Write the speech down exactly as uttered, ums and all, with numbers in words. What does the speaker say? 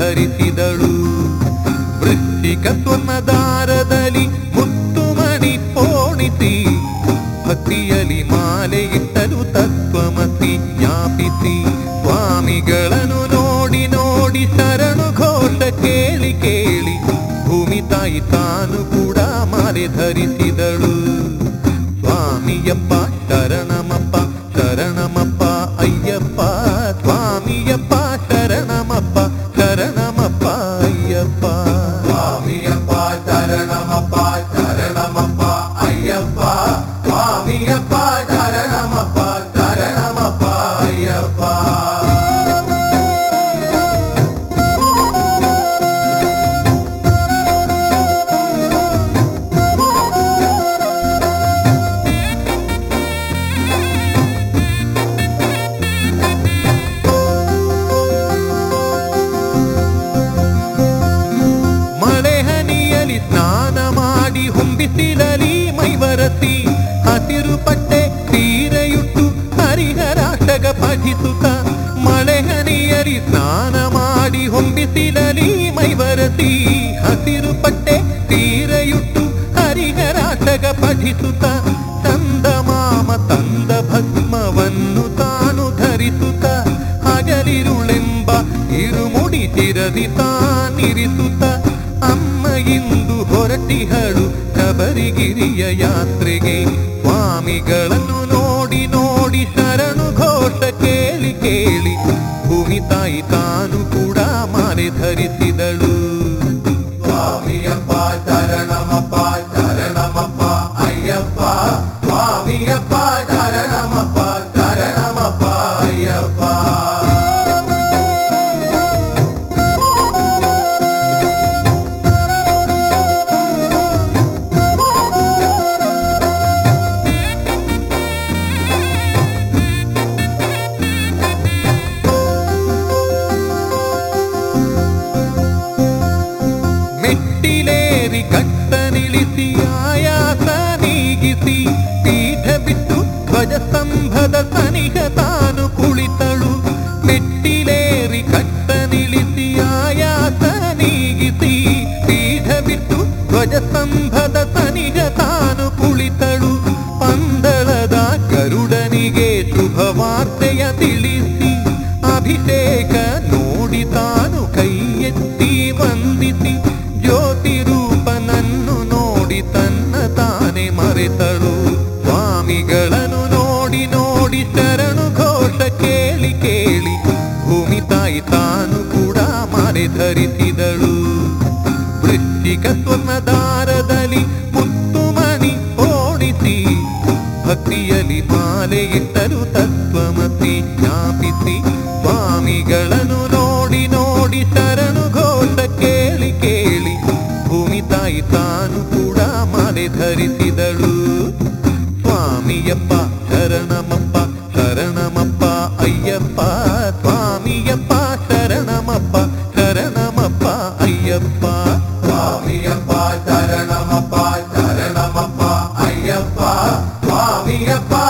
ಧರಿಸಿದಳು. ವೃಶ್ಚಿಕ ಸ್ವರ್ಣದಾರದಲ್ಲಿ ಮುತ್ತುಮಣಿ ಪೋಣಿಸಿ ಭಕ್ತಿಯಲ್ಲಿ ಮಾಲೆ ಇಟ್ಟಲು ತತ್ವಮಸಿ ಜ್ಞಾಪಿಸಿ. ಸ್ವಾಮಿಗಳನ್ನು ನೋಡಿ ನೋಡಿ ಶರಣು ಘೋಷ ಕೇಳಿ ಕೇಳಿ ಭೂಮಿ ತಾಯಿ ತಾನು ಕೂಡ ಮಾಲೆ ಧರಿಸಿದಳು. ಸ್ವಾಮಿಯಪ್ಪ ಶರಣಮಪ್ಪ ಶರಣಮಪ್ಪ ಅಯ್ಯಪ್ಪ, ಸ್ವಾಮಿಯಪ್ಪ ಶರಣಮಪ್ಪ ಶರಣಮಪ್ಪ ಅಯ್ಯಪ್ಪ. ಸ್ವಾಮಿಯಪ್ಪ ಶರಣಮಪ್ಪ ಶರಣಮಪ್ಪ ಅಯ್ಯಪ್ಪ, ಸ್ವಾಮಿಯಪ್ಪ ಶರಣಮಪ್ಪ ಶರಣಮಪ್ಪ ಅಯ್ಯಪ್ಪ. ಸ್ನಾನ ಮಾಡಿ ಹೊಂಬಿಸಿರಲಿ ಮೈವರಸಿ ಹಸಿರು ಪಟ್ಟೆ ಸೀರೆಯುಟ್ಟು ಹರಿಹರಾಷ್ಟಕ ಪಠಿಸುತ್ತ. ಮಳೆ ಹನಿಯಲಿ ಸ್ನಾನ ಮಾಡಿ ಹೊಂಬಿಸಿರಲಿ ಮೈವರಸಿ ಹಸಿರು ಪಟ್ಟೆ ಸೀರೆಯುಟ್ಟು ಹರಿಹರಾಷ್ಟಕ ಪಠಿಸುತ್ತ. ಚಂದ ಮಾಮ ತಂದ ಭಸ್ಮವನ್ನು ತಾನು ಧರಿಸುತ್ತ ಹಗಲಿರುಳೆಂಬ ಇರುಮುಡಿ ಚಿರದಿ ತಾನಿರಿಸುತ್ತ. ಅಮ್ಮ ಇಂದು ಹೊರಟಿಹಳು ಶಬರಿಗಿರಿಯ ಯಾತ್ರೆಗೆ. ಸ್ವಾಮಿಗಳನ್ನು ನೋಡಿ ನೋಡಿ ಶರಣು ಘೋಷ ಕೇಳಿ ಕೇಳಿ ಭೂಮಿ ತಾಯಿ ತಾನು ಕೂಡ ಮಾಲೆ ಧರಿಸಿದಳು. ಸ್ವಾಮಿಯಪ್ಪ ಶರಣಮಪ್ಪ ಶರಣಮಪ್ಪ ಅಯ್ಯಪ್ಪ, ಸ್ವಾಮಿಯಪ್ಪ ಶರಣಮಪ್ಪ ಶರಣಮಪ್ಪ ಅಯ್ಯಪ್ಪ. ಮೆಟ್ಟಿಲೇರಿ ಕಟ್ಟ ನಿಲ್ಲಿಸಿ ಆಯಾಸ ನೀಗಿಸಿ ಪೀಠ ಬಿಟ್ಟು ಧ್ವಜ ಸ್ತಂಭದ ಸನಿಹ ತಾನು ಕುಳಿತಳು. ಮೆಟ್ಟಿಲೇರಿ ಕಟ್ಟ ನಿಲ್ಲಿಸಿ ಆಯಾಸ ನೀಗಿಸಿ ಪೀಠ ಬಿಟ್ಟು ಧ್ವಜ ಸ್ತಂಭದ ಸನಿಹ ತಾನು ಕುಳಿತಳು. ಪಂದಳದ ಗರುಡನಿಗೆ ಶುಭ ವಾರ್ತೆಯ ತಿಳಿಸಿ ಅಭಿಷೇಕ ನೋಡಿ ತಾನು ಕೈ ಎತ್ತಿ ವಂದಿಸಿ ಜ್ಯೋತಿ ರೂಪನನ್ನು ನೋಡಿ ತನ್ನ ತಾನೆ ಮರೆತಳು. ಸ್ವಾಮಿಗಳನ್ನು ನೋಡಿ ನೋಡಿ ಶರಣು ಘೋಷ ಕೇಳಿ ಕೇಳಿ ಭೂಮಿ ತಾಯಿ ತಾನು ಕೂಡ ಮಾಲೆ ಧರಿಸಿದಳು. ವೃಶ್ಚಿಕ ಸ್ವರ್ಣದಾರದಲ್ಲಿ ಮುತ್ತುಮಣಿ ಓಡಿಸಿ ಭಕ್ತಿಯಲ್ಲಿ ಮಾಲೆ ಇಟ್ಟಲು ತತ್ವಮಸಿ ಜ್ಞಾಪಿಸಿ. ಸ್ವಾಮಿಗಳನ್ನು ನೋಡಿ ನೋಡಿ ಶರಣು ಘೋಷ ಕೇಳಿ ಕೇಳಿ ಭೂಮಿ ತಾಯಿ ತಾನು ಕೂಡ ಮಾಲೆ ಧರಿಸಿದಳು. ಸ್ವಾಮಿಯಪ್ಪ ಶರಣಮಪ್ಪ ಶರಣಮಪ್ಪ ಅಯ್ಯಪ್ಪ, ಸ್ವಾಮಿಯಪ್ಪ ಶರಣಮಪ್ಪ ಶರಣಮಪ್ಪ ಅಯ್ಯಪ್ಪ. ಸ್ವಾಮಿಯಪ್ಪ ಶರಣಮಪ್ಪ ಶರಣಮಪ್ಪ ಅಯ್ಯಪ್ಪ, ಸ್ವಾಮಿಯಪ್ಪ